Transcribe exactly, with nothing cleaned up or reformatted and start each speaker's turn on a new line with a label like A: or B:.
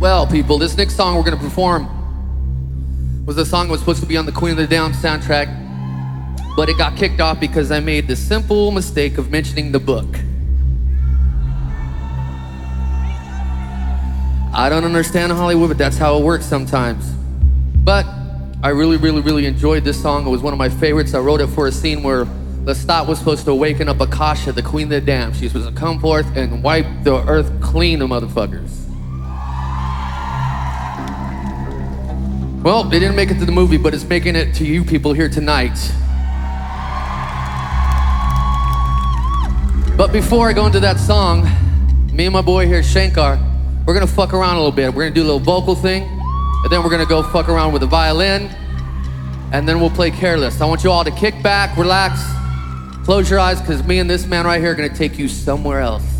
A: Well, people, this next song we're gonna perform was a song that was supposed to be on the Queen of the Down soundtrack, but it got kicked off because I made the simple mistake of mentioning the book. I don't understand Hollywood, but that's how it works sometimes. But I really, really, really enjoyed this song. It was one of my favorites. I wrote it for a scene where Lestat was supposed to awaken up Akasha, the Queen of the Damned. She was supposed to come forth and wipe the earth clean of motherfuckers. Well, they didn't make it to the movie, but it's making it to you people here tonight. But before I go into that song, me and my boy here, Shankar, we're gonna fuck around a little bit. We're gonna do a little vocal thing, and then we're gonna go fuck around with the violin, and then we'll play Careless. I want you all to kick back, relax, close your eyes, because me and this man right here are gonna take you somewhere else.